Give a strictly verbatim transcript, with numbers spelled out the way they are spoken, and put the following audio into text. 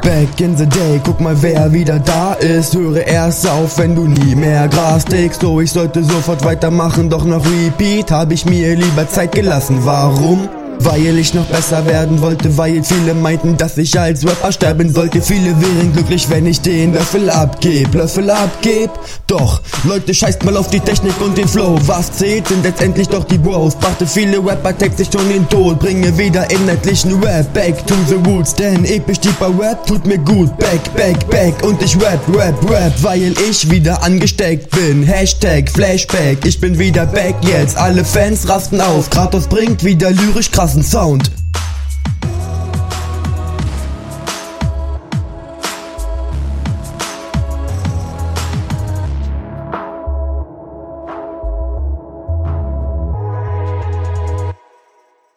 Back in the day, guck mal wer wieder da ist. Höre erst auf, wenn du nie mehr Gras tickst. So, ich sollte sofort weitermachen, doch nach Repeat hab ich mir lieber Zeit gelassen. Warum? Weil ich noch besser werden wollte, weil viele meinten, dass ich als Rapper sterben sollte. Viele wären glücklich, wenn ich den Löffel abgeb, Löffel abgeb. Doch, Leute, scheißt mal auf die Technik und den Flow. Was zählt, sind letztendlich doch die Bros. Brachte viele Rapper textlich schon den Tod. Bringe wieder inhaltlichen Rap back to the roots, denn episch tiefer Rap tut mir gut. Back, back, back und ich rap, rap, rap, weil ich wieder angesteckt bin. Hashtag Flashback, ich bin wieder back jetzt. Alle Fans rasten auf, Kratos bringt wieder lyrisch krass Sound.